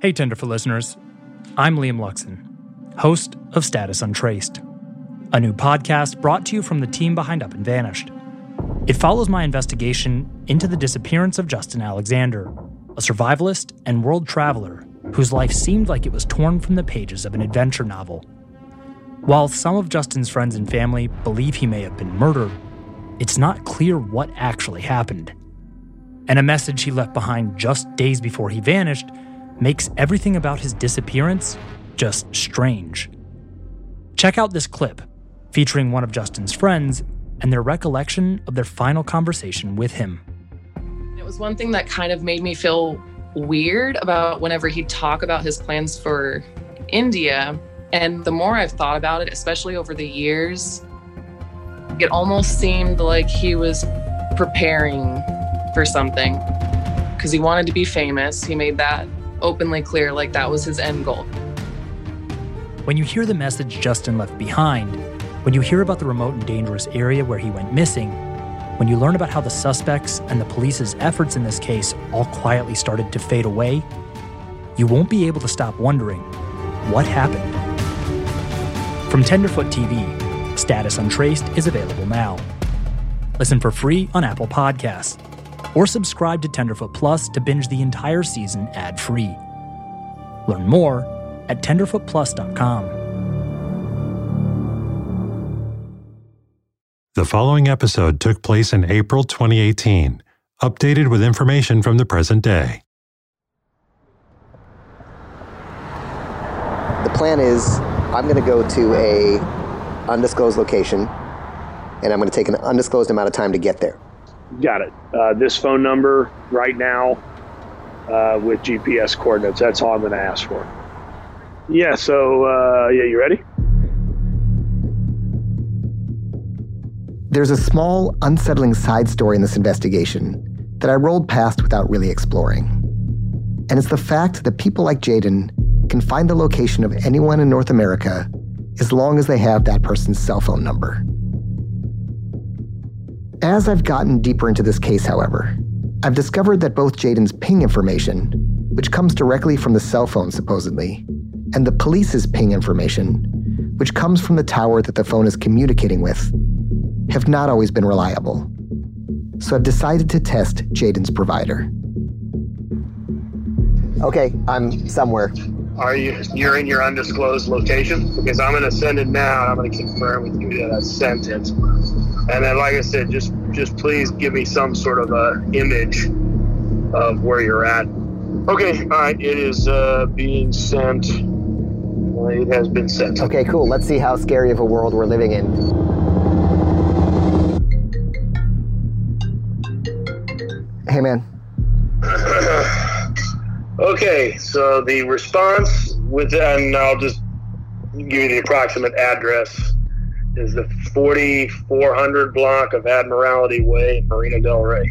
Hey Tenderfoot listeners, I'm Liam Luxon, host of Status Untraced, a new podcast brought to you from the team behind Up and Vanished. It follows my investigation into the disappearance of Justin Alexander, a survivalist and world traveler whose life seemed like it was torn from the pages of an adventure novel. While some of Justin's friends and family believe he may have been murdered, it's not clear what actually happened. And a message he left behind just days before he vanished makes everything about his disappearance just strange. Check out this clip featuring one of Justin's friends and their recollection of their final conversation with him. It was one thing that kind of made me feel weird about whenever he'd talk about his plans for India. And the more I've thought about it, especially over the years, it almost seemed like he was preparing for something because he wanted to be famous. He made that openly clear, like that was his end goal. When you hear the message Justin left behind, when you hear about the remote and dangerous area where he went missing, when you learn about how the suspects and the police's efforts in this case all quietly started to fade away, you won't be able to stop wondering, what happened? From Tenderfoot TV, Status Untraced is available now. Listen for free on Apple Podcasts, or subscribe to Tenderfoot Plus to binge the entire season ad-free. Learn more at tenderfootplus.com. The following episode took place in April 2018, updated with information from the present day. The plan is I'm going to go to a undisclosed location, and I'm going to take an undisclosed amount of time to get there. Got it. This phone number right now with GPS coordinates. That's all I'm going to ask for. Yeah, so, you ready? There's a small, unsettling side story in this investigation that I rolled past without really exploring. And it's the fact that people like Jaden can find the location of anyone in North America as long as they have that person's cell phone number. As I've gotten deeper into this case, however, I've discovered that both Jaden's ping information, which comes directly from the cell phone supposedly, and the police's ping information, which comes from the tower that the phone is communicating with, have not always been reliable. So I've decided to test Jaden's provider. Okay, I'm somewhere. You're in your undisclosed location? Because I'm going to send it now, and I'm going to confirm with you that I sent it. And then, like I said, just please give me some sort of a image of where you're at. Okay, all right, it is being sent. Well, it has been sent. Okay, cool. Let's see how scary of a world we're living in. Hey, man. Okay, so the response and I'll just give you the approximate address, is the 4400 block of Admiralty Way in Marina Del Rey.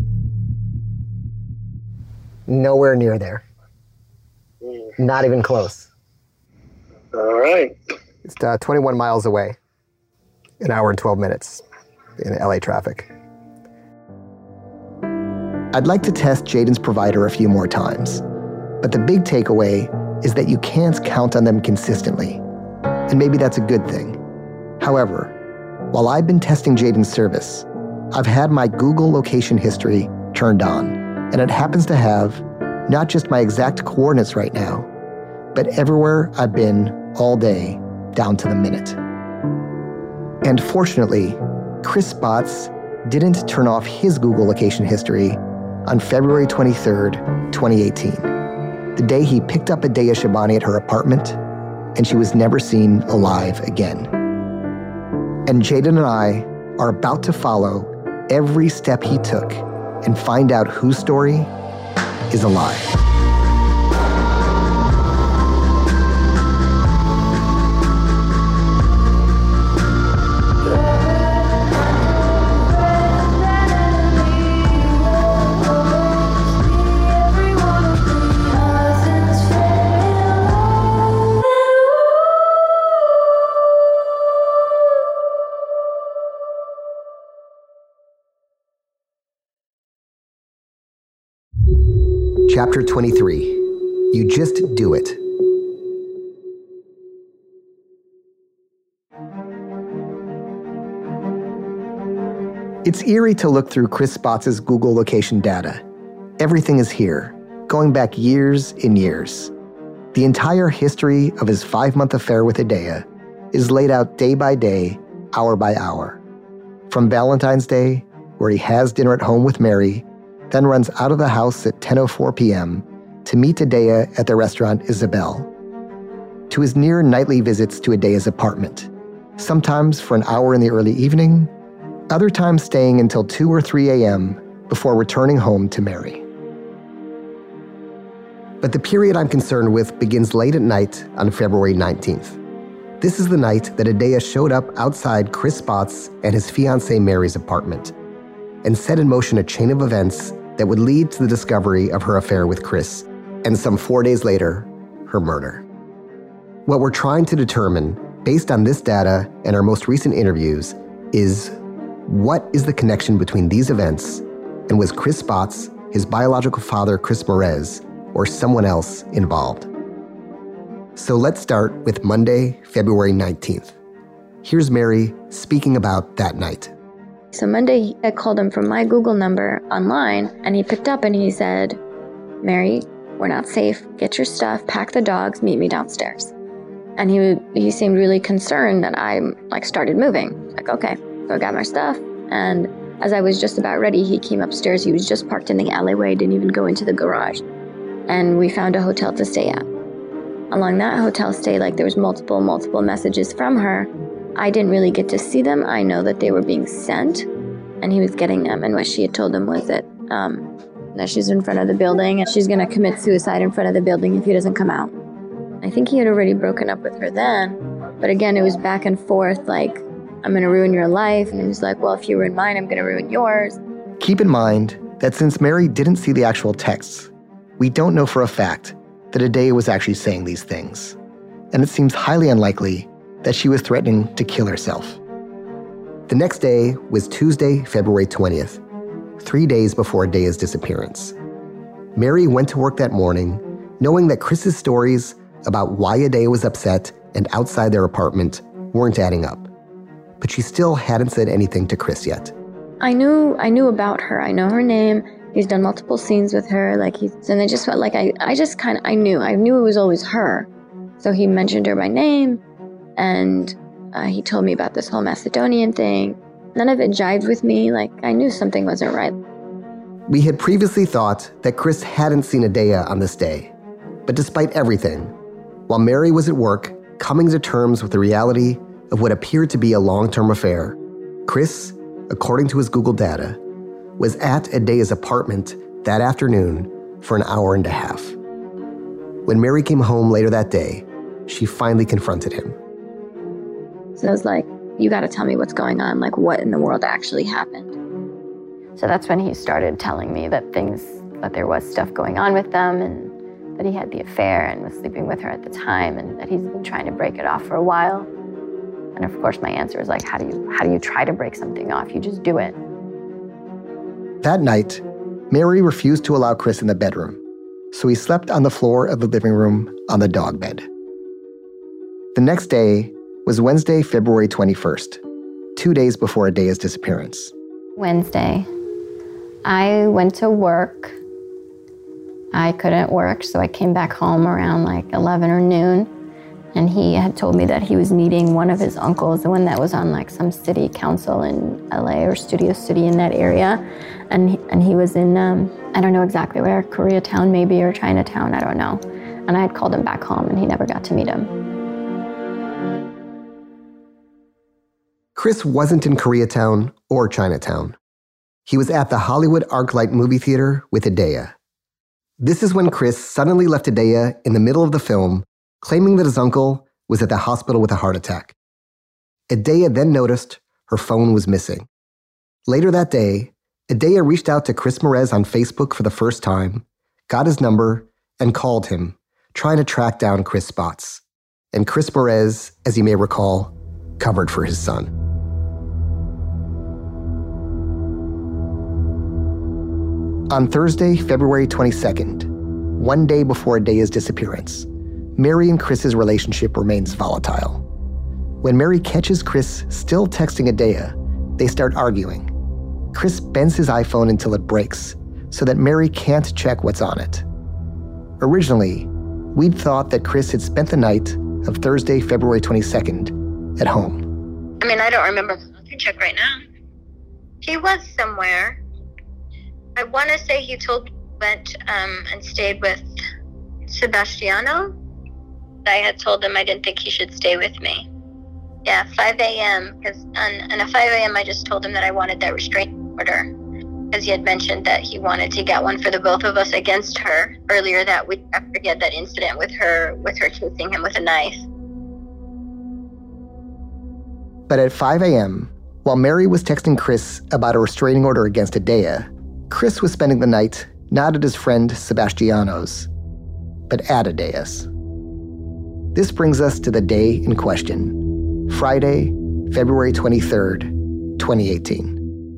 Nowhere near there. Not even close. All right. It's 21 miles away. An hour and 12 minutes in LA traffic. I'd like to test Jaden's provider a few more times, but the big takeaway is that you can't count on them consistently, and maybe that's a good thing. However, while I've been testing Jaden's service, I've had my Google location history turned on, and it happens to have not just my exact coordinates right now, but everywhere I've been all day down to the minute. And fortunately, Chris Spots didn't turn off his Google location history on February 23rd, 2018, the day he picked up Adaya Shabani at her apartment, and she was never seen alive again. And Jaden and I are about to follow every step he took and find out whose story is a lie. Chapter 23, You just do it. It's eerie to look through Chris Spotts' Google location data. Everything is here, going back years and years. The entire history of his 5-month affair with Hidayah is laid out day by day, hour by hour. From Valentine's Day, where he has dinner at home with Mary, then runs out of the house at 10:04 p.m. to meet Hidayah at the restaurant Isabel, to his near nightly visits to Hidayah's apartment, sometimes for an hour in the early evening, other times staying until 2 or 3 a.m. before returning home to Mary. But the period I'm concerned with begins late at night on February 19th. This is the night that Hidayah showed up outside Chris Spotts and his fiancée Mary's apartment and set in motion a chain of events that would lead to the discovery of her affair with Chris, and some 4 days later, her murder. What we're trying to determine, based on this data and our most recent interviews, is what is the connection between these events, and was Chris Spotts, his biological father Chris Merez, or someone else involved? So let's start with Monday, February 19th. Here's Mary speaking about that night. So Monday, I called him from my Google number online, and he picked up and he said, "Mary, we're not safe. Get your stuff, pack the dogs, meet me downstairs." And he seemed really concerned that I started moving. Okay. So I got my stuff, and as I was just about ready, he came upstairs. He was just parked in the alleyway, didn't even go into the garage. And we found a hotel to stay at. Along that hotel stay, there was multiple messages from her. I didn't really get to see them. I know that they were being sent, and he was getting them. And what she had told him was that she's in front of the building, and she's going to commit suicide in front of the building if he doesn't come out. I think he had already broken up with her then, but again, it was back and forth, I'm going to ruin your life. And he was like, well, if you ruin mine, I'm going to ruin yours. Keep in mind that since Mary didn't see the actual texts, we don't know for a fact that Hidayah was actually saying these things. And it seems highly unlikely that she was threatening to kill herself. The next day was Tuesday, February 20th, 3 days before Hidayah's disappearance. Mary went to work that morning knowing that Chris's stories about why Hidayah was upset and outside their apartment weren't adding up. But she still hadn't said anything to Chris yet. I knew about her. I know her name. He's done multiple scenes with her. And I just felt like I knew it was always her. So he mentioned her by name, and he told me about this whole Macedonian thing. None of it jived with me. I knew something wasn't right. We had previously thought that Chris hadn't seen Hidayah on this day. But despite everything, while Mary was at work, coming to terms with the reality of what appeared to be a long-term affair, Chris, according to his Google data, was at Hidayah's apartment that afternoon for an hour and a half. When Mary came home later that day, she finally confronted him. So I was like, you got to tell me what's going on, what in the world actually happened. So that's when he started telling me that there was stuff going on with them, and that he had the affair and was sleeping with her at the time, and that he's been trying to break it off for a while. And of course, my answer was how do you try to break something off? You just do it. That night, Mary refused to allow Chris in the bedroom, so he slept on the floor of the living room on the dog bed. The next day was Wednesday, February 21st, 2 days before Hidayah's disappearance. Wednesday, I went to work. I couldn't work, so I came back home around 11 or noon. And he had told me that he was meeting one of his uncles, the one that was on some city council in LA or Studio City in that area. And he was in, I don't know exactly where, Koreatown maybe, or Chinatown, I don't know. And I had called him back home, and he never got to meet him. Chris wasn't in Koreatown or Chinatown. He was at the Hollywood ArcLight movie theater with Hidayah. This is when Chris suddenly left Hidayah in the middle of the film, claiming that his uncle was at the hospital with a heart attack. Hidayah then noticed her phone was missing. Later that day, Hidayah reached out to Chris Merez on Facebook for the first time, got his number, and called him, trying to track down Chris Spotts. And Chris Merez, as you may recall, covered for his son. On Thursday, February 22nd, one day before Adea's disappearance, Mary and Chris's relationship remains volatile. When Mary catches Chris still texting Adea, they start arguing. Chris bends his iPhone until it breaks, so that Mary can't check what's on it. Originally, we'd thought that Chris had spent the night of Thursday, February 22nd, at home. I mean, I don't remember. I can check right now. He was somewhere. I want to say he went and stayed with Sebastiano. I had told him I didn't think he should stay with me. Yeah, 5 a.m. Because at 5 a.m. I just told him that I wanted that restraining order. Because he had mentioned that he wanted to get one for the both of us against her earlier that week after he had that incident with her chasing him with a knife. But at 5 a.m., while Mary was texting Chris about a restraining order against Adea, Chris was spending the night not at his friend Sebastiano's, but at Adea's. This brings us to the day in question, Friday, February 23rd, 2018.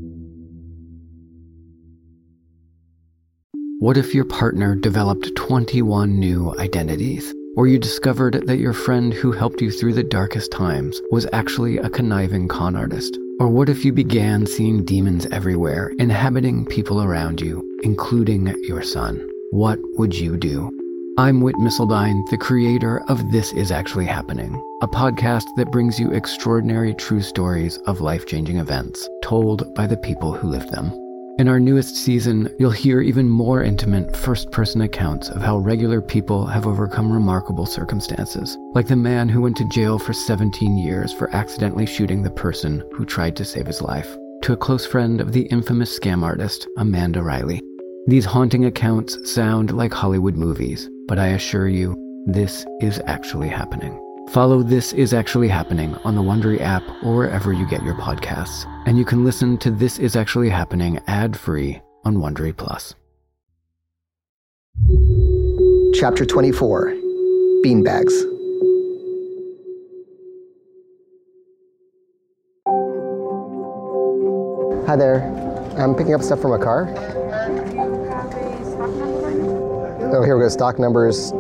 What if your partner developed 21 new identities? Or you discovered that your friend who helped you through the darkest times was actually a conniving con artist? Or what if you began seeing demons everywhere, inhabiting people around you, including your son? What would you do? I'm Whit Missildine, the creator of This Is Actually Happening, a podcast that brings you extraordinary true stories of life-changing events, told by the people who lived them. In our newest season, you'll hear even more intimate first-person accounts of how regular people have overcome remarkable circumstances, like the man who went to jail for 17 years for accidentally shooting the person who tried to save his life, to a close friend of the infamous scam artist, Amanda Riley. These haunting accounts sound like Hollywood movies, but I assure you, this is actually happening. Follow This Is Actually Happening on the Wondery app or wherever you get your podcasts. And you can listen to This Is Actually Happening ad-free on Wondery Plus. Chapter 24, Beanbags. Hi there. I'm picking up stuff from a car. Oh, here we go. Stock numbers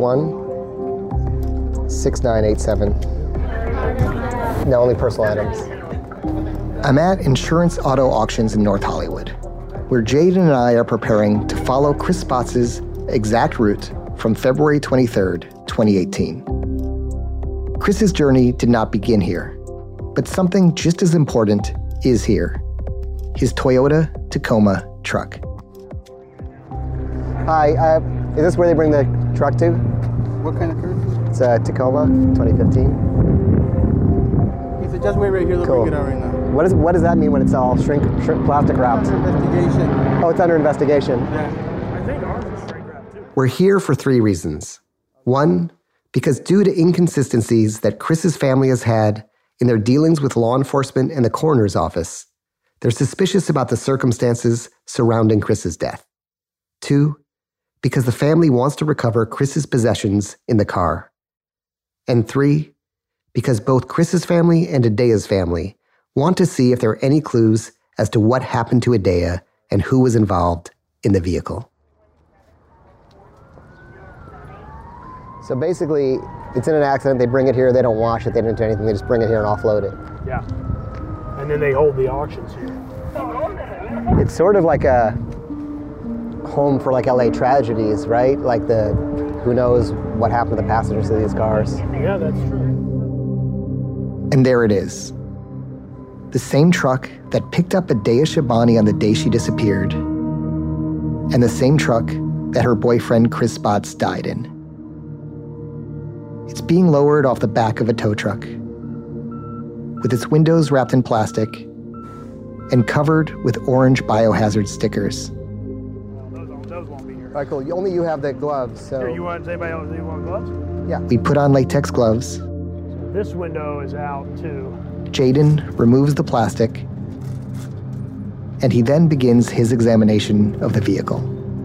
221-6987. No, only personal items. I'm at Insurance Auto Auctions in North Hollywood, where Jaden and I are preparing to follow Chris Spots' exact route from February 23rd, 2018. Chris's journey did not begin here, but something just as important is here. His Toyota Tacoma truck. Hi, is this where they bring the truck to? What kind of car? It's a Tacoma, 2015. He said, just wait right here, they'll Cool. bring it out right now. What does that mean when it's all shrink plastic wrapped? Under investigation. Oh, it's under investigation. Yeah. I think ours is shrink wrap too. We're here for 3 reasons. 1, because due to inconsistencies that Chris's family has had in their dealings with law enforcement and the coroner's office, they're suspicious about the circumstances surrounding Chris's death. 2, because the family wants to recover Chris's possessions in the car. And 3, because both Chris's family and Adea's family want to see if there are any clues as to what happened to Adea and who was involved in the vehicle. So basically, it's in an accident, they bring it here, they don't wash it, they don't do anything, they just bring it here and offload it. Yeah. And then they hold the auctions here. It's sort of like a home for like LA tragedies, right? Like who knows what happened to the passengers of these cars. Yeah, that's true. And there it is. The same truck that picked up Adea Shabani on the day she disappeared, and the same truck that her boyfriend Chris Spots died in. It's being lowered off the back of a tow truck, with its windows wrapped in plastic and covered with orange biohazard stickers. Those won't be here. All right, cool. Only you have the gloves, so... Here, does anybody else want gloves? Yeah. We put on latex gloves. So this window is out too. Jaden removes the plastic, and he then begins his examination of the vehicle.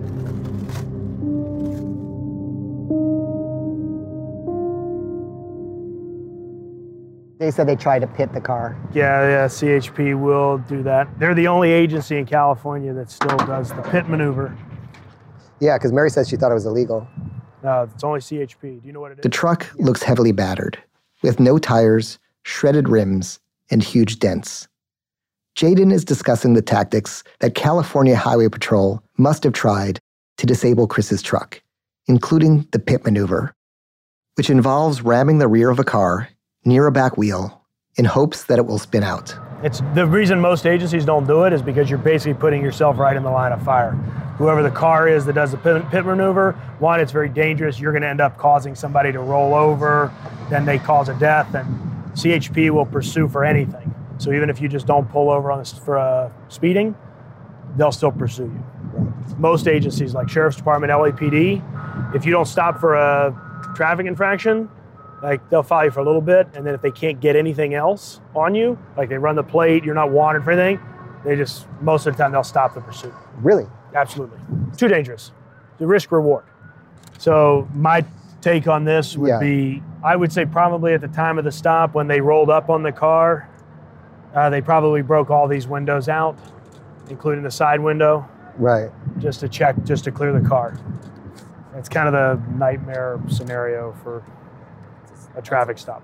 They said they tried to pit the car. Yeah, CHP will do that. They're the only agency in California that still does the pit maneuver. Yeah, because Mary says she thought it was illegal. No, it's only CHP. Do you know what it is? The truck looks heavily battered, with no tires, shredded rims, and huge dents. Jayden is discussing the tactics that California Highway Patrol must have tried to disable Chris's truck, including the pit maneuver, which involves ramming the rear of a car near a back wheel in hopes that it will spin out. It's the reason most agencies don't do it is because you're basically putting yourself right in the line of fire. Whoever the car is that does the pit maneuver, one, it's very dangerous. You're going to end up causing somebody to roll over, then they cause a death, and CHP will pursue for anything. So even if you just don't pull over for speeding, they'll still pursue you. Most agencies like Sheriff's Department, LAPD, if you don't stop for a traffic infraction, like they'll follow you for a little bit, and then if they can't get anything else on you, like they run the plate, you're not wanted for anything, most of the time they'll stop the pursuit. Really? Absolutely. Too dangerous. The risk reward. So my take on this would be, I would say probably at the time of the stop when they rolled up on the car, they probably broke all these windows out, including the side window. Right. Just to clear the car. It's kind of the nightmare scenario for a traffic stop.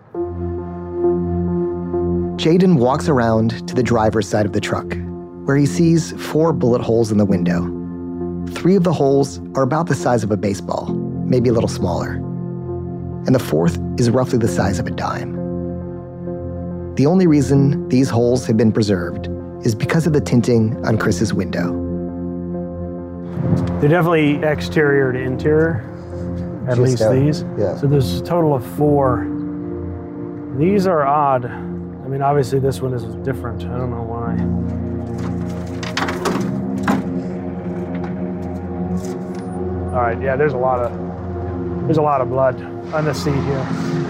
Jayden walks around to the driver's side of the truck, where he sees 4 bullet holes in the window. 3 of the holes are about the size of a baseball, maybe a little smaller. And the 4th is roughly the size of a dime. The only reason these holes have been preserved is because of the tinting on Chris's window. They're definitely exterior to interior, at least these. Yeah. So there's a total of 4. These are odd. I mean, obviously this one is different. I don't know why. All right, yeah, there's a lot of blood on the seat here.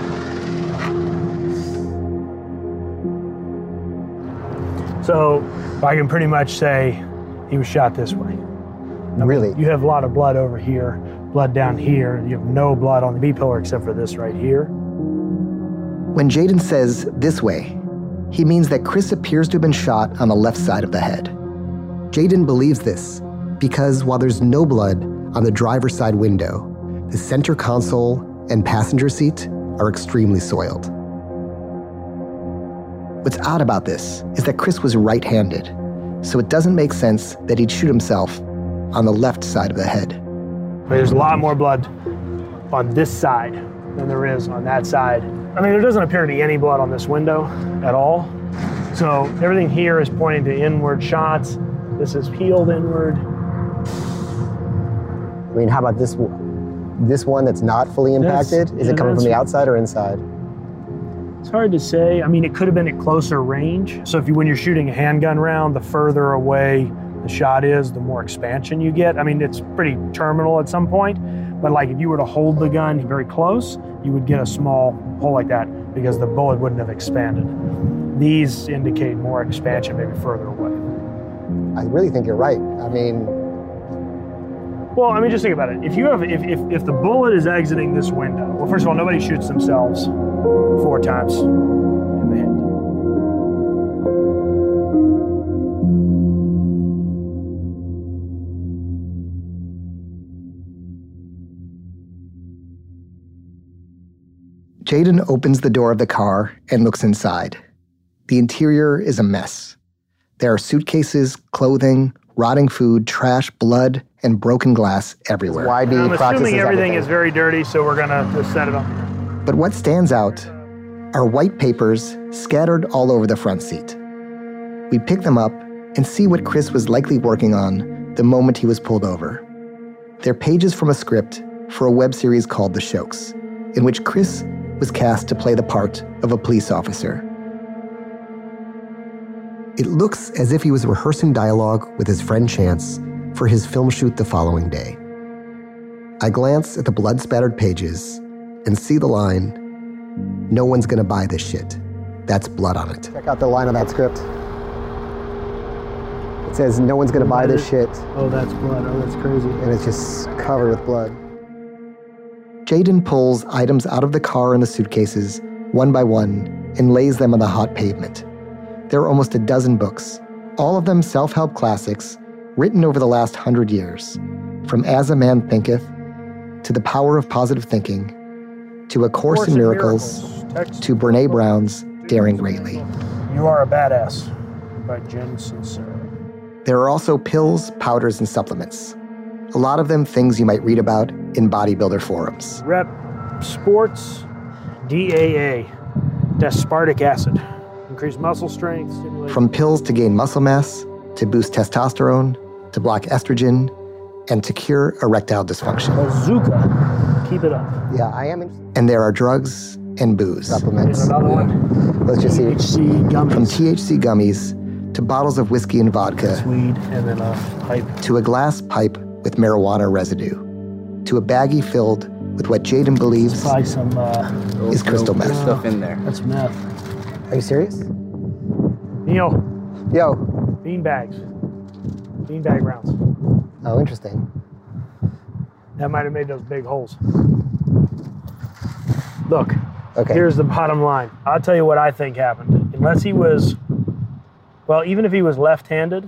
So I can pretty much say he was shot this way. Really? You have a lot of blood over here, blood down here. You have no blood on the B-pillar except for this right here. When Jayden says this way, he means that Chris appears to have been shot on the left side of the head. Jayden believes this because while there's no blood on the driver's side window, the center console and passenger seat are extremely soiled. What's odd about this is that Chris was right-handed, so it doesn't make sense that he'd shoot himself on the left side of the head. There's a lot more blood on this side than there is on that side. I mean, there doesn't appear to be any blood on this window at all. So everything here is pointing to inward shots. This is peeled inward. I mean, how about this one that's not fully impacted? Is it coming from the outside or inside? It's hard to say. I mean, it could have been at closer range. So when you're shooting a handgun round, the further away the shot is, the more expansion you get. I mean, it's pretty terminal at some point, but like if you were to hold the gun very close, you would get a small hole like that because the bullet wouldn't have expanded. These indicate more expansion, maybe further away. I really think you're right. I mean, well, I mean, just think about it. If the bullet is exiting this window, well, first of all, nobody shoots themselves 4 times in the head. Jayden opens the door of the car and looks inside. The interior is a mess. There are suitcases, clothing, rotting food, trash, blood, and broken glass everywhere. I'm assuming everything is very dirty, so we're gonna just set it up here. But what stands out are white papers scattered all over the front seat. We pick them up and see what Chris was likely working on the moment he was pulled over. They're pages from a script for a web series called The Shokes, in which Chris was cast to play the part of a police officer. It looks as if he was rehearsing dialogue with his friend Chance for his film shoot the following day. I glance at the blood-spattered pages and see the line, "No one's gonna buy this shit. That's blood on it." Check out the line of that script. It says, "No one's gonna buy this shit." Oh, that's blood. Oh, that's crazy. And it's just covered with blood. Jayden pulls items out of the car and the suitcases, one by one, and lays them on the hot pavement. There are almost a dozen books, all of them self-help classics, written over the last 100 years. From As a Man Thinketh, to The Power of Positive Thinking, to A Course in Miracles, to Brene Brown's Daring Greatly. You Are a Badass by Jen Sincero. There are also pills, powders, and supplements. A lot of them things you might read about in bodybuilder forums. Rep Sports DAA, aspartic acid. Increase muscle strength, stimulate. From pills to gain muscle mass, to boost testosterone, to block estrogen, and to cure erectile dysfunction. Bazooka. Keep it up. Yeah, I am. And there are drugs and booze. Supplements. Here's another one. Let's just see. THC gummies. From THC gummies to bottles of whiskey and vodka. Weed and then a pipe. To a glass pipe with marijuana residue. To a baggie filled with what Jaden believes some, is crystal meth. Stuff in there. That's meth. Are you serious? Neil, Yo. bean bags. Beanbag rounds. Oh, interesting. That might have made those big holes. Look, Okay. here's the bottom line. I'll tell you what I think happened. Unless he was, well, even if he was left-handed,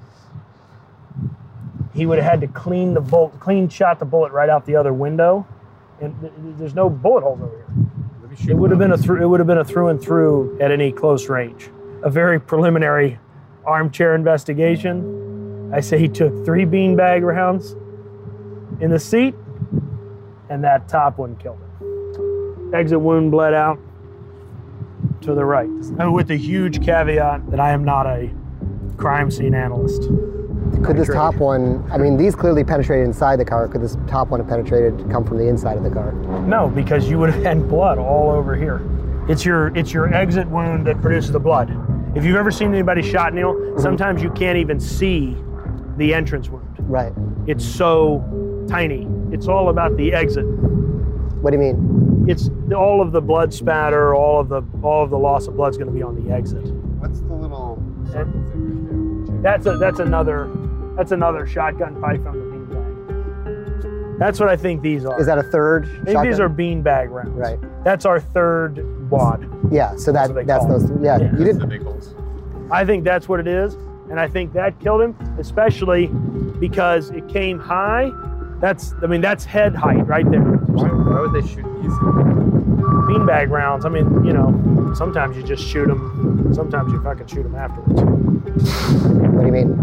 he would have had to clean shot the bullet right out the other window. And there's no bullet holes over here. It would have been a through and through at any close range. A very preliminary armchair investigation. I say he took 3 beanbag rounds in the seat, and that top one killed him. Exit wound bled out to the right. And with the huge caveat that I am not a crime scene analyst. Could this top one, I mean, these clearly penetrated inside the car. Could this top one have penetrated, come from the inside of the car? No, because you would have had blood all over here. It's your exit wound that produces the blood. If you've ever seen anybody shot, Neil, sometimes you can't even see the entrance wound. Right. It's so tiny. It's all about the exit. What do you mean? It's all of the blood spatter, all of the loss of blood is going to be on the exit. What's the little circle thing That's another shotgun pipe from the beanbag. That's what I think these are. Is that a third I think these are beanbag rounds. Right. That's our third wad. Yeah, so that's call those, yeah. You the didn't, big holes. I think that's what it is, and I think that killed him, especially because it came high. That's head height right there. Why would they shoot these? Beanbag rounds. I mean, sometimes you just shoot them. Sometimes you fucking shoot them afterwards. what do you mean?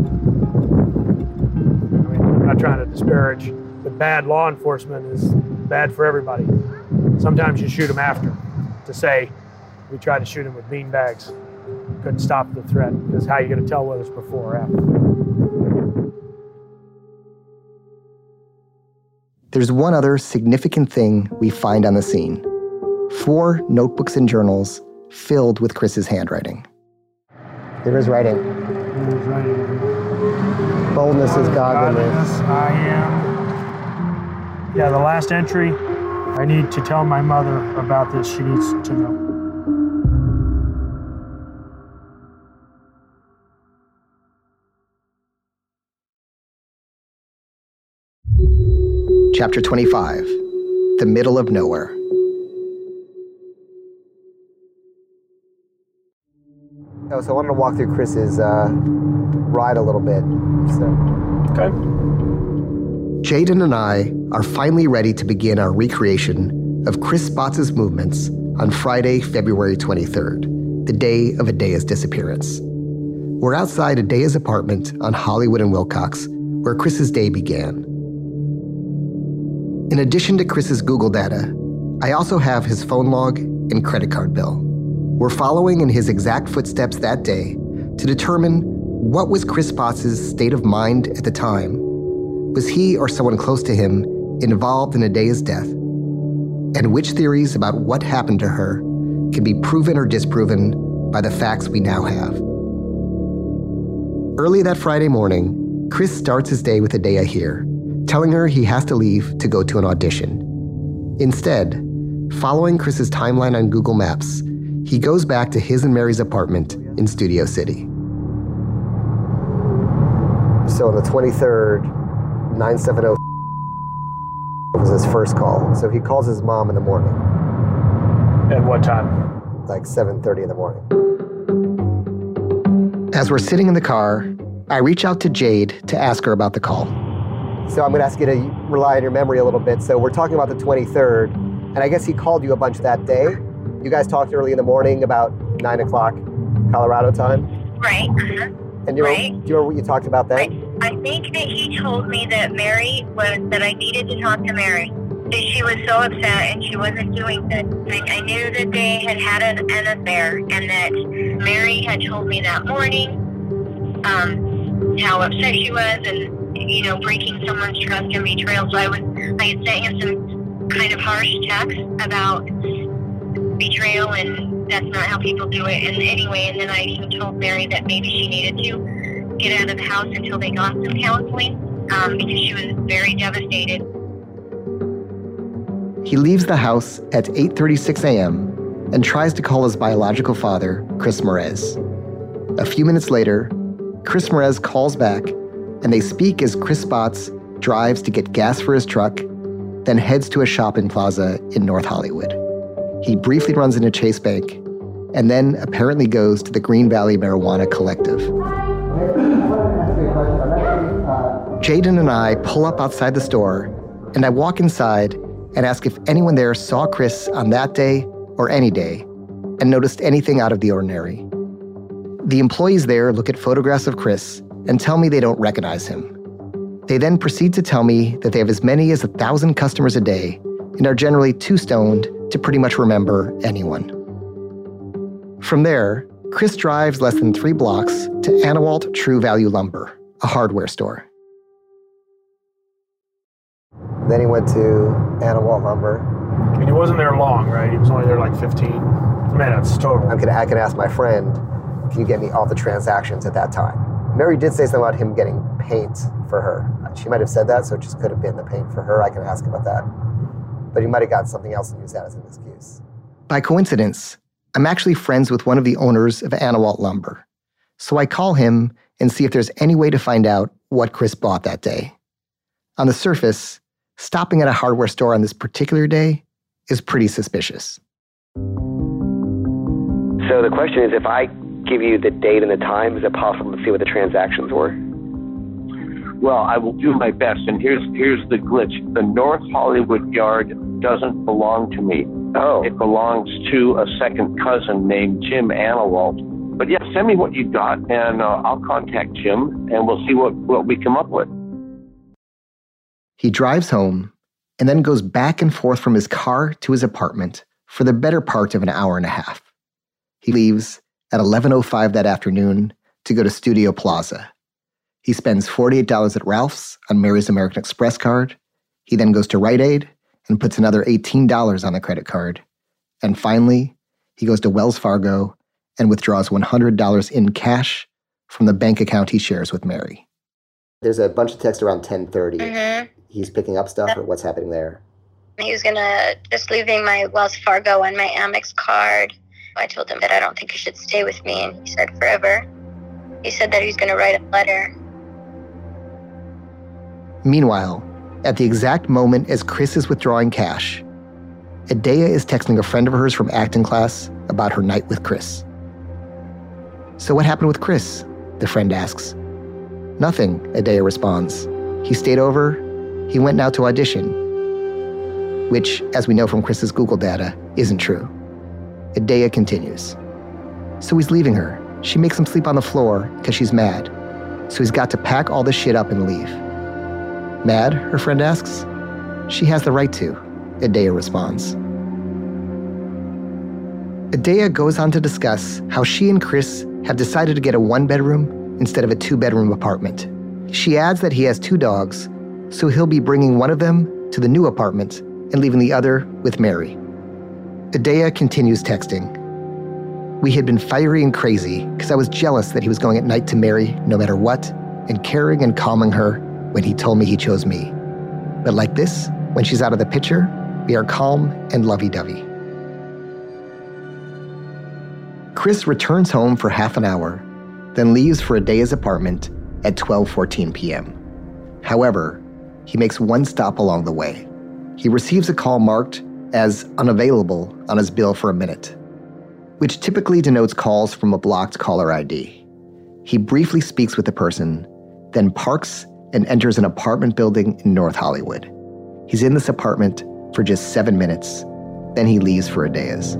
I mean, I'm not trying to disparage, but bad law enforcement is bad for everybody. Sometimes you shoot them after to say, we tried to shoot him with beanbags. Couldn't stop the threat, because how are you going to tell whether it's before or after? There's one other significant thing we find on the scene. 4 notebooks and journals filled with Chris's handwriting. There is writing. Boldness is godliness. I am. Yeah, the last entry. I need to tell my mother about this. She needs to know. Chapter 25, The Middle of Nowhere. Oh, so I wanted to walk through Chris's ride a little bit. Okay. Jaden and I are finally ready to begin our recreation of Chris Spots' movements on Friday, February 23rd, the day of Adea's disappearance. We're outside Adea's apartment on Hollywood and Wilcox, where Chris's day began. In addition to Chris's Google data, I also have his phone log and credit card bill. We're following in his exact footsteps that day to determine what was Chris Spots' state of mind at the time. Was he or someone close to him involved in Adea's death? And which theories about what happened to her can be proven or disproven by the facts we now have? Early that Friday morning, Chris starts his day with Adea here, telling her he has to leave to go to an audition. Instead, following Chris's timeline on Google Maps, he goes back to his and Mary's apartment in Studio City. So on the 23rd, 970 was his first call. So he calls his mom in the morning. At what time? Like 7:30 in the morning. As we're sitting in the car, I reach out to Jade to ask her about the call. So I'm going to ask you to rely on your memory a little bit. So we're talking about the 23rd, and I guess he called you a bunch that day. You guys talked early in the morning about 9 o'clock Colorado time? Right. And do you remember what you talked about then? I think that he told me that that I needed to talk to Mary. That she was so upset and she wasn't doing good. I knew that they had an affair, and that Mary had told me that morning how upset she was, and breaking someone's trust and betrayal. So I had sent him some kind of harsh text about betrayal, and that's not how people do it. And anyway, and then I even told Mary that maybe she needed to get out of the house until they got some counseling, because she was very devastated. He leaves the house at 8:36 a.m. and tries to call his biological father, Chris Merez. A few minutes later, Chris Merez calls back, and they speak as Chris Spotts drives to get gas for his truck, then heads to a shopping plaza in North Hollywood. He briefly runs into Chase Bank, and then apparently goes to the Green Valley Marijuana Collective. Jaden and I pull up outside the store, and I walk inside and ask if anyone there saw Chris on that day or any day and noticed anything out of the ordinary. The employees there look at photographs of Chris and tell me they don't recognize him. They then proceed to tell me that they have as many as 1,000 customers a day and are generally too stoned to pretty much remember anyone. From there, Chris drives less than 3 blocks to Anawalt True Value Lumber, a hardware store. Then he went to Anawalt Lumber. I mean, he wasn't there long, right? He was only there like 15 minutes total. I can ask my friend, can you get me all the transactions at that time? Mary did say something about him getting paint for her. She might have said that, so it just could have been the paint for her. I can ask about that. But he might have got something else and used that as an excuse. By coincidence, I'm actually friends with one of the owners of Anawalt Lumber. So I call him and see if there's any way to find out what Chris bought that day. On the surface, stopping at a hardware store on this particular day is pretty suspicious. So the question is, if I give you the date and the time, is it possible to see what the transactions were? Well, I will do my best, and here's the glitch. The North Hollywood yard doesn't belong to me. Oh. It belongs to a second cousin named Jim Anawalt. But yeah, send me what you got, and I'll contact Jim, and we'll see what we come up with. He drives home and then goes back and forth from his car to his apartment for the better part of an hour and a half. He leaves at 11:05 that afternoon to go to Studio Plaza. He spends $48 at Ralph's on Mary's American Express card. He then goes to Rite Aid and puts another $18 on the credit card. And finally, he goes to Wells Fargo and withdraws $100 in cash from the bank account he shares with Mary. There's a bunch of text around 10:30. Mm-hmm. He's picking up stuff, or what's happening there? He was just leaving my Wells Fargo and my Amex card. I told him that I don't think he should stay with me, and he said forever. He said that he was going to write a letter. Meanwhile, at the exact moment as Chris is withdrawing cash, Adea is texting a friend of hers from acting class about her night with Chris. So what happened with Chris? The friend asks. Nothing, Adea responds. He stayed over. He went now to audition. Which, as we know from Chris's Google data, isn't true. Adea continues. So he's leaving her. She makes him sleep on the floor because she's mad. So he's got to pack all this shit up and leave. Mad, her friend asks. She has the right to, Adea responds. Adea goes on to discuss how she and Chris have decided to get a 1-bedroom instead of a 2-bedroom apartment. She adds that he has 2 dogs, so he'll be bringing one of them to the new apartment and leaving the other with Mary. Adea continues texting. We had been fiery and crazy because I was jealous that he was going at night to Mary no matter what, and caring and calming her when he told me he chose me. But like this, when she's out of the picture, we are calm and lovey-dovey. Chris returns home for half an hour, then leaves for Adea's apartment at 12:14 p.m. However, he makes one stop along the way. He receives a call marked as unavailable on his bill for a minute, which typically denotes calls from a blocked caller ID. He briefly speaks with the person, then parks and enters an apartment building in North Hollywood. He's in this apartment for just 7 minutes. Then he leaves for Adea's.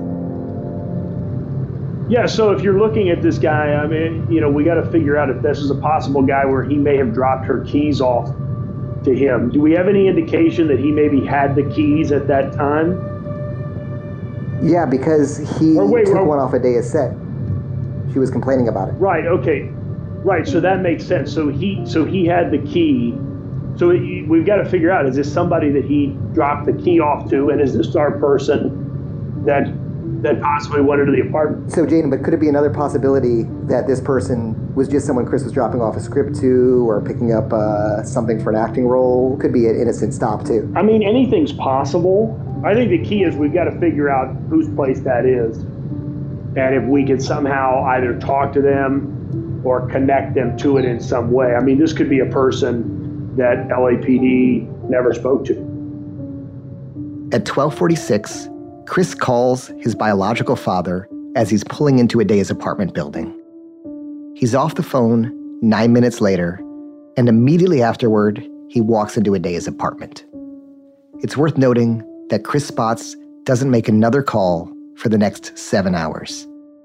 Yeah, so if you're looking at this guy, I mean, we got to figure out if this is a possible guy where he may have dropped her keys off to him. Do we have any indication that he maybe had the keys at that time? Yeah, because he took one off Adea's set. She was complaining about it. Right, okay. Right, so that makes sense. So he had the key. So we've got to figure out, is this somebody that he dropped the key off to, and is this our person that possibly went into the apartment? So Jaden, but could it be another possibility that this person was just someone Chris was dropping off a script to or picking up something for an acting role? Could be an innocent stop too. I mean, anything's possible. I think the key is we've got to figure out whose place that is. And if we could somehow either talk to them or connect them to it in some way. I mean, this could be a person that LAPD never spoke to. At 12:46, Chris calls his biological father as he's pulling into Adea's apartment building. He's off the phone 9 minutes later, and immediately afterward, he walks into Adea's apartment. It's worth noting that Chris Spotts doesn't make another call for the next 7 hours.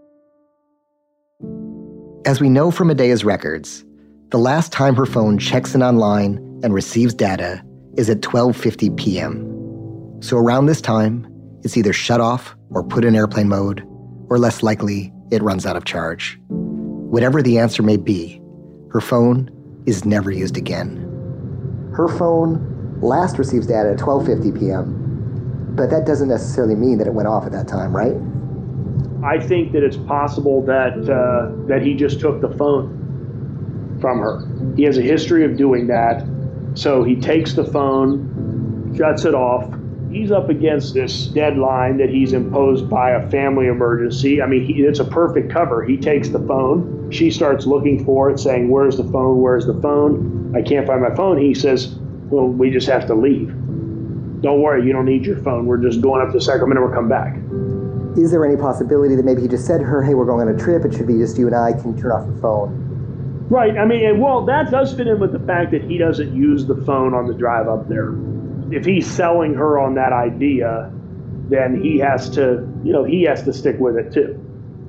As we know from Adea's records, the last time her phone checks in online and receives data is at 12:50 p.m. So around this time, it's either shut off or put in airplane mode, or less likely, it runs out of charge. Whatever the answer may be, her phone is never used again. Her phone last receives data at 12:50 p.m., but that doesn't necessarily mean that it went off at that time, right? I think that it's possible that he just took the phone from her. He has a history of doing that. So he takes the phone, shuts it off. He's up against this deadline that he's imposed by a family emergency. I mean, it's a perfect cover. He takes the phone. She starts looking for it, saying, "Where's the phone? Where's the phone? I can't find my phone." He says, "Well, we just have to leave. Don't worry, you don't need your phone. We're just going up to Sacramento. We'll come back." Is there any possibility that maybe he just said to her, "Hey, we're going on a trip. It should be just you and I. Can you turn off the phone?" Right. I mean, well, that does fit in with the fact that he doesn't use the phone on the drive up there. If he's selling her on that idea, then he has to stick with it too.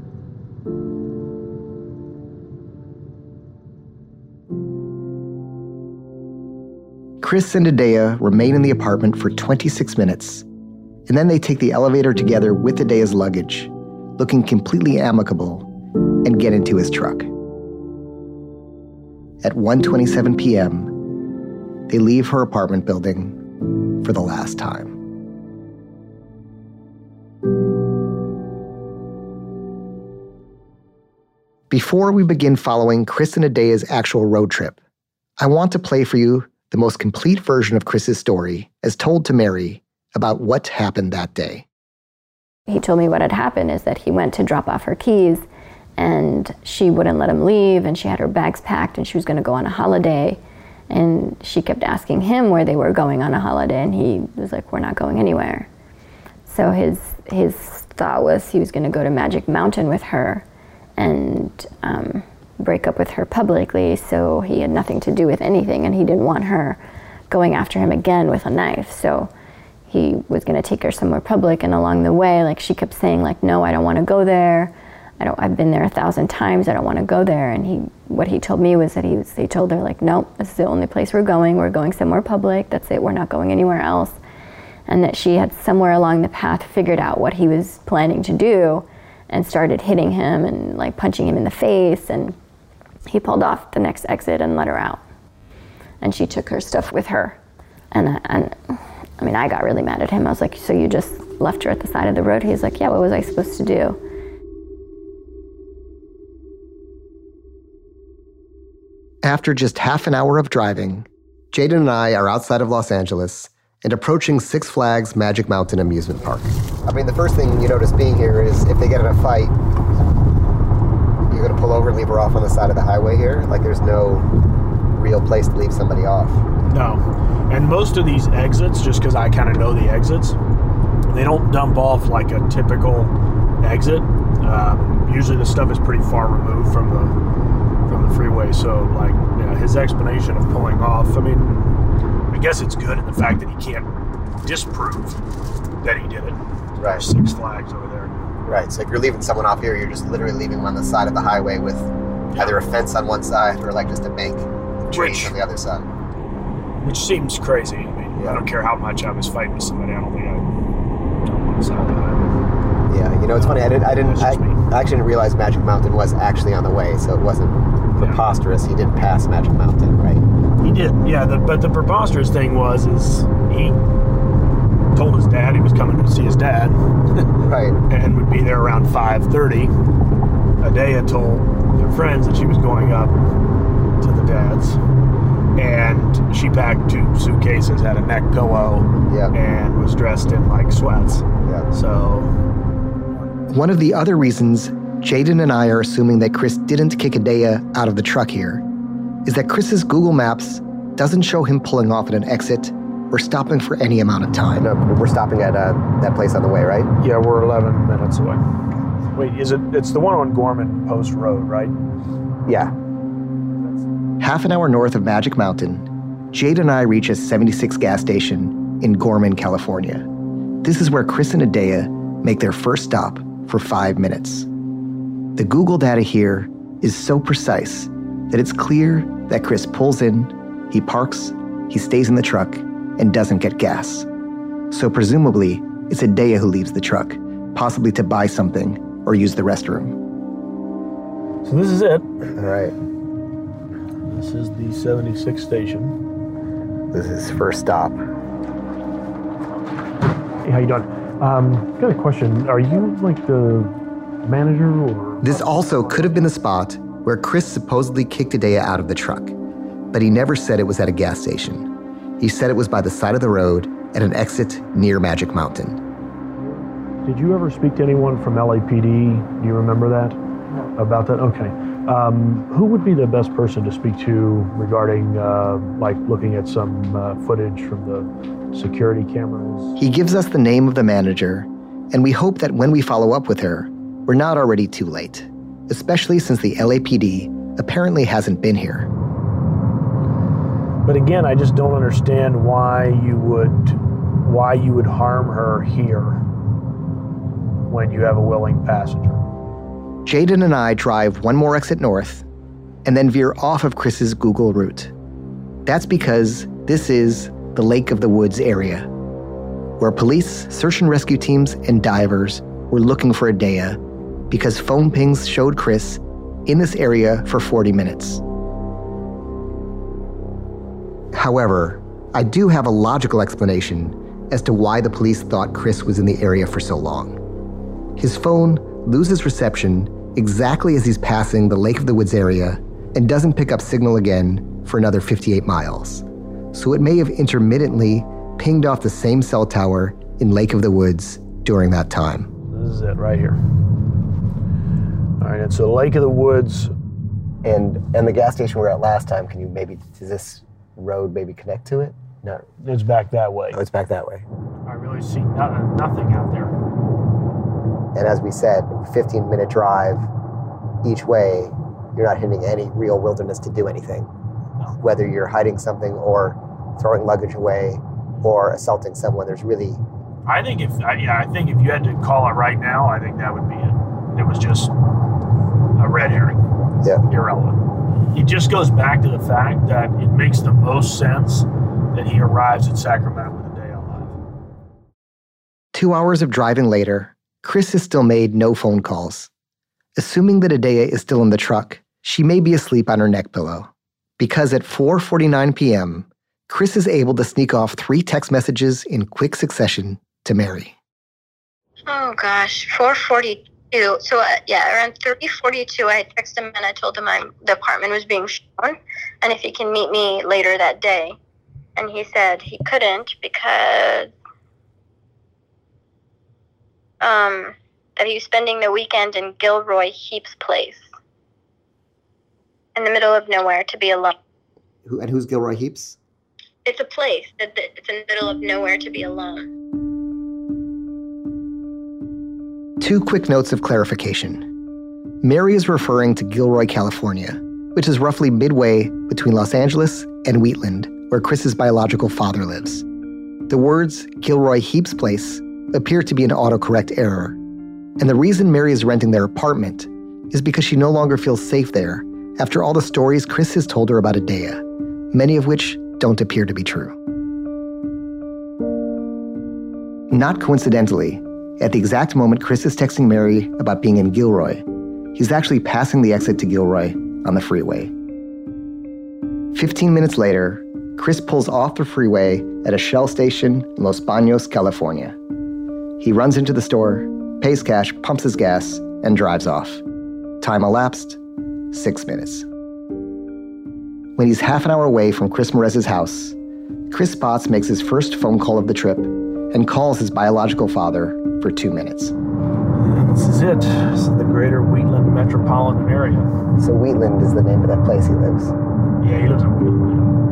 Chris and Adea remain in the apartment for 26 minutes, and then they take the elevator together with Adea's luggage, looking completely amicable, and get into his truck. At 1:27 p.m., they leave her apartment building for the last time. Before we begin following Chris and Adea's actual road trip, I want to play for you the most complete version of Chris's story as told to Mary about what happened that day. He told me what had happened is that he went to drop off her keys and she wouldn't let him leave, and she had her bags packed and she was going to go on a holiday, and she kept asking him where they were going on a holiday, and he was like, "We're not going anywhere." So his thought was he was going to go to Magic Mountain with her and break up with her publicly, so he had nothing to do with anything, and he didn't want her going after him again with a knife. So he was going to take her somewhere public, and along the way, like, she kept saying, like, "No, I don't want to go there. I've been there 1,000 times. I don't want to go there." And what he told me was that he told her, like, "No, this is the only place we're going. We're going somewhere public. That's it. We're not going anywhere else." And that she had somewhere along the path figured out what he was planning to do and started hitting him and, like, punching him in the face. And he pulled off the next exit and let her out. And she took her stuff with her. And I mean, I got really mad at him. I was like, "So you just left her at the side of the road?" He's like, "Yeah, what was I supposed to do?" After just half an hour of driving, Jaden and I are outside of Los Angeles and approaching Six Flags Magic Mountain Amusement Park. I mean, the first thing you notice being here is if they get in a fight, you're going to pull over and leave her off on the side of the highway here. Like, there's no real place to leave somebody off. No. And most of these exits, just because I kind of know the exits, they don't dump off like a typical exit. Usually the stuff is pretty far removed from the freeway, so like, yeah, his explanation of pulling off, I mean, I guess it's good in the fact that he can't disprove that he did it. Right. There's 6 flags over there. Right, so if you're leaving someone off here, you're just literally leaving them on the side of the highway with either a fence on one side or like just a bank trees on the other side. Which seems crazy. I mean, I don't care how much I was fighting with somebody, I don't think I'd jump on the side of the highway. Yeah, you know, it's funny, I actually didn't realize Magic Mountain was actually on the way, so it wasn't preposterous. He did pass Magic Mountain, right? He did, yeah, but the preposterous thing is he told his dad he was coming to see his dad. Right. And would be there around 5:30. Adea told their friends that she was going up to the dad's. And she packed 2 suitcases, had a neck pillow, and was dressed in like sweats. Yeah. So one of the other reasons Jaden and I are assuming that Chris didn't kick Adea out of the truck here is that Chris's Google Maps doesn't show him pulling off at an exit or stopping for any amount of time. No, we're stopping at that place on the way, right? Yeah, we're 11 minutes away. Wait, it's the one on Gorman Post Road, right? Yeah. Half an hour north of Magic Mountain, Jade and I reach a 76 gas station in Gorman, California. This is where Chris and Adea make their first stop for 5 minutes. The Google data here is so precise that it's clear that Chris pulls in, he parks, he stays in the truck, and doesn't get gas. So presumably, it's Adea who leaves the truck, possibly to buy something or use the restroom. So this is it. All right. This is the 76 station. This is his first stop. Hey, how you doing? Got a question. Are you like the manager or? This also could have been the spot where Chris supposedly kicked Adea out of the truck, but he never said it was at a gas station. He said it was by the side of the road at an exit near Magic Mountain. Did you ever speak to anyone from LAPD? Do you remember that? No. About that? Okay. Who would be the best person to speak to regarding like looking at some footage from the security cameras? He gives us the name of the manager, and we hope that when we follow up with her, we're not already too late, especially since the LAPD apparently hasn't been here. But again, I just don't understand why you would harm her here when you have a willing passenger. Jaden and I drive one more exit north and then veer off of Chris's Google route. That's because this is the Lake of the Woods area, where police, search and rescue teams, and divers were looking for Adea because phone pings showed Chris in this area for 40 minutes. However, I do have a logical explanation as to why the police thought Chris was in the area for so long. His phone loses reception exactly as he's passing the Lake of the Woods area and doesn't pick up signal again for another 58 miles. So it may have intermittently pinged off the same cell tower in Lake of the Woods during that time. This is it right here. All right, it's the Lake of the Woods. And the gas station we were at last time, does this road maybe connect to it? No. It's back that way. Oh, it's back that way. I really see nothing out there. And as we said, 15-minute drive each way, you're not hitting any real wilderness to do anything. No. Whether you're hiding something or throwing luggage away or assaulting someone, there's really... I think if you had to call it right now, I think that would be it. It was just a red herring. Yeah. Irrelevant. It just goes back to the fact that it makes the most sense that he arrives at Sacramento with Adea alive. 2 hours of driving later, Chris has still made no phone calls. Assuming that Adea is still in the truck, she may be asleep on her neck pillow. Because at 4:49 p.m., Chris is able to sneak off 3 text messages in quick succession to Mary. Oh gosh, 4:42. So around 3:42, I texted him and I told him the apartment was being shown, and if he can meet me later that day. And he said he couldn't because that he was spending the weekend in Gilroy Heaps Place, in the middle of nowhere, to be alone. And who's Gilroy Heaps? It's a place it's in the middle of nowhere to be alone. 2 quick notes of clarification. Mary is referring to Gilroy, California, which is roughly midway between Los Angeles and Wheatland, where Chris's biological father lives. The words Gilroy Heap's place appear to be an autocorrect error, and the reason Mary is renting their apartment is because she no longer feels safe there after all the stories Chris has told her about Adea, many of which don't appear to be true. Not coincidentally, at the exact moment Chris is texting Mary about being in Gilroy, he's actually passing the exit to Gilroy on the freeway. 15 minutes later, Chris pulls off the freeway at a Shell station in Los Baños, California. He runs into the store, pays cash, pumps his gas, and drives off. Time elapsed, 6 minutes. When he's half an hour away from Chris Morez's house, Chris Spotts makes his first phone call of the trip and calls his biological father for 2 minutes. This is it. This is the greater Wheatland metropolitan area. So Wheatland is the name of that place he lives? Yeah, he lives in Wheatland.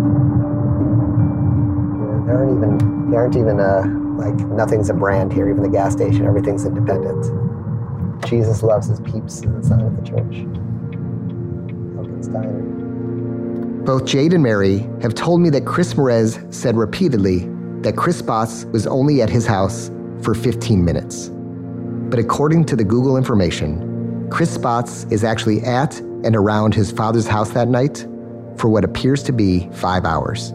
Yeah, there aren't even nothing's a brand here, even the gas station, everything's independent. Jesus loves his peeps is the sign of the church. Elkin's Diner. Both Jade and Mary have told me that Chris Morez said repeatedly that Chris Spotts was only at his house for 15 minutes. But according to the Google information, Chris Spotts is actually at and around his father's house that night for what appears to be 5 hours.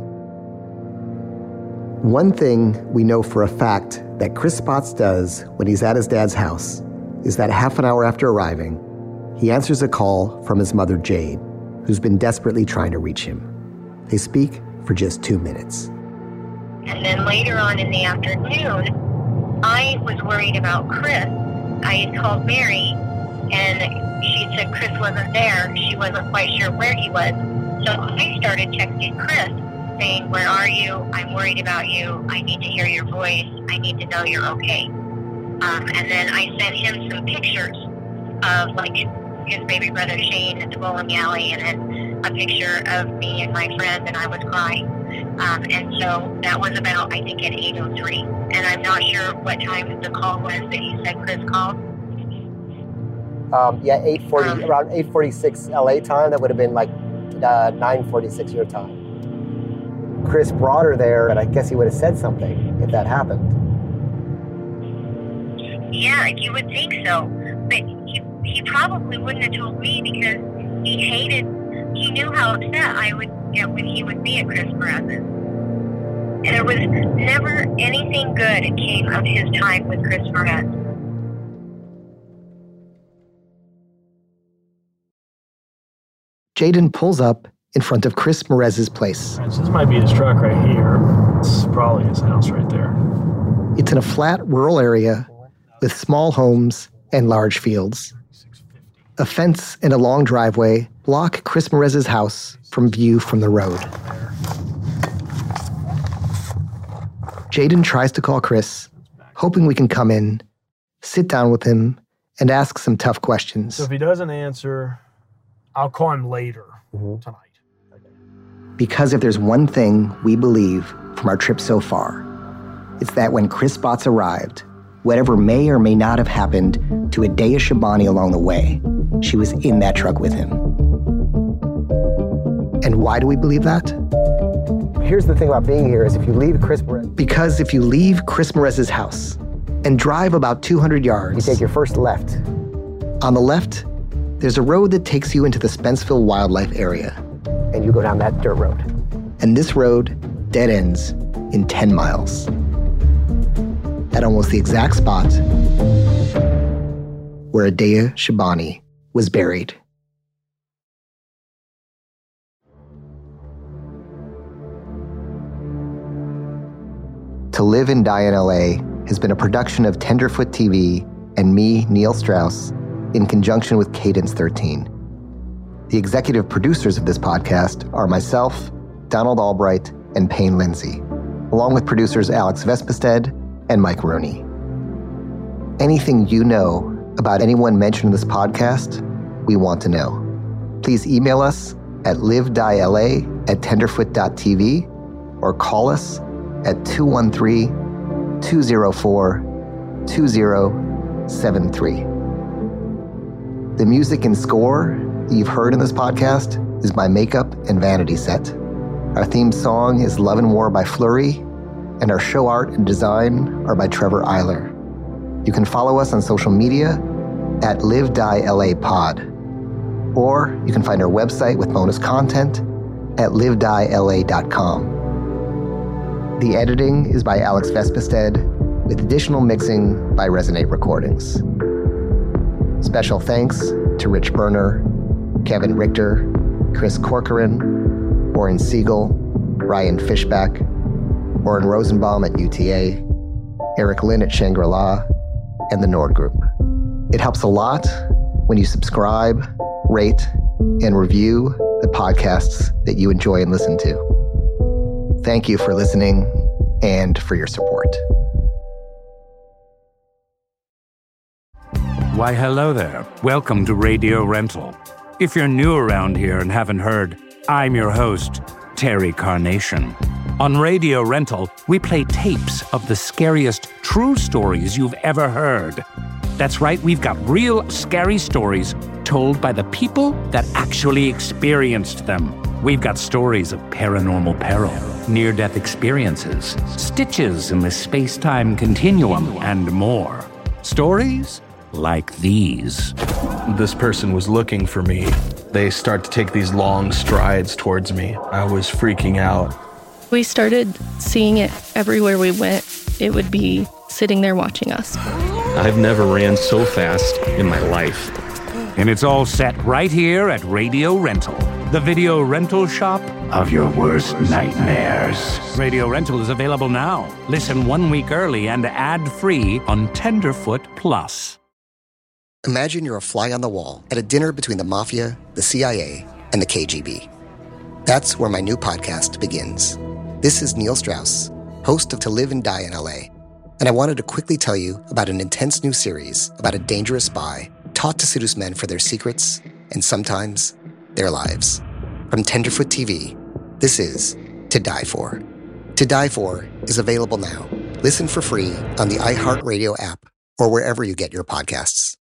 One thing we know for a fact that Chris Spotts does when he's at his dad's house is that half an hour after arriving, he answers a call from his mother, Jade, who's been desperately trying to reach him. They speak for just 2 minutes. And then later on in the afternoon, I was worried about Chris. I had called Mary, and she said Chris wasn't there. She wasn't quite sure where he was. So I started texting Chris, saying, "Where are you? I'm worried about you. I need to hear your voice. I need to know you're okay." And then I sent him some pictures of like his baby brother Shane at the bowling alley, and then a picture of me and my friend, and I was crying. And so that was about, I think, at 8:03. And I'm not sure what time the call was that you said Chris called. 8:40, around 8:46 LA time. That would have been like 9:46 your time. Chris brought her there, and I guess he would have said something if that happened. Yeah, you would think so. But he probably wouldn't have told me because he knew how upset I would get when he would be at Chris Morez's. And there was never anything good that came of his time with Chris Morez. Jaden pulls up in front of Chris Morez's place. Right, so this might be his truck right here. It's probably his house right there. It's in a flat rural area with small homes and large fields. A fence and a long driveway block Chris Morez's house from view from the road. Jaden tries to call Chris, hoping we can come in, sit down with him, and ask some tough questions. So if he doesn't answer, I'll call him later tonight. Because if there's one thing we believe from our trip so far, it's that when Chris Spotts arrived, whatever may or may not have happened to Adea Shabani along the way, she was in that truck with him. And why do we believe that? Here's the thing about being here is if you leave Chris Morez... Because if you leave Chris Morez's house and drive about 200 yards... You take your first left. On the left, there's a road that takes you into the Spencerville Wildlife Area. And you go down that dirt road. And this road dead ends in 10 miles. At almost the exact spot where Adea Shabani was buried. To Live and Die in LA has been a production of Tenderfoot TV and me, Neil Strauss, in conjunction with Cadence 13. The executive producers of this podcast are myself, Donald Albright, and Payne Lindsay, along with producers Alex Vespestead and Mike Rooney. Anything you know about anyone mentioned in this podcast, we want to know. Please email us at livediela@tenderfoot.tv or call us at 213-204-2073. The music and score you've heard in this podcast is by Makeup and Vanity Set. Our theme song is Love and War by Flurry, and our show art and design are by Trevor Eiler. You can follow us on social media at Live Die LA Pod, or you can find our website with bonus content at livedieLA.com. The editing is by Alex Vespestead, with additional mixing by Resonate Recordings. Special thanks to Rich Berner, Kevin Richter, Chris Corcoran, Warren Siegel, Ryan Fishback, Warren Rosenbaum at UTA, Eric Lynn at Shangri-La, and the Nord Group. It helps a lot when you subscribe, rate, and review the podcasts that you enjoy and listen to. Thank you for listening and for your support. Why, hello there. Welcome to Radio Rental. If you're new around here and haven't heard, I'm your host, Terry Carnation. On Radio Rental, we play tapes of the scariest true stories you've ever heard. That's right, we've got real scary stories told by the people that actually experienced them. We've got stories of paranormal peril, near-death experiences, stitches in the space-time continuum, and more. Stories like these. This person was looking for me. They start to take these long strides towards me. I was freaking out. We started seeing it everywhere we went. It would be sitting there watching us. I've never ran so fast in my life. And it's all set right here at Radio Rental, the video rental shop of your worst nightmares. Radio Rental is available now. Listen 1 week early and ad-free on Tenderfoot Plus. Imagine you're a fly on the wall at a dinner between the Mafia, the CIA, and the KGB. That's where my new podcast begins. This is Neil Strauss, host of To Live and Die in LA, and I wanted to quickly tell you about an intense new series about a dangerous spy taught to seduce men for their secrets and sometimes their lives. From Tenderfoot TV, this is To Die For. To Die For is available now. Listen for free on the iHeartRadio app or wherever you get your podcasts.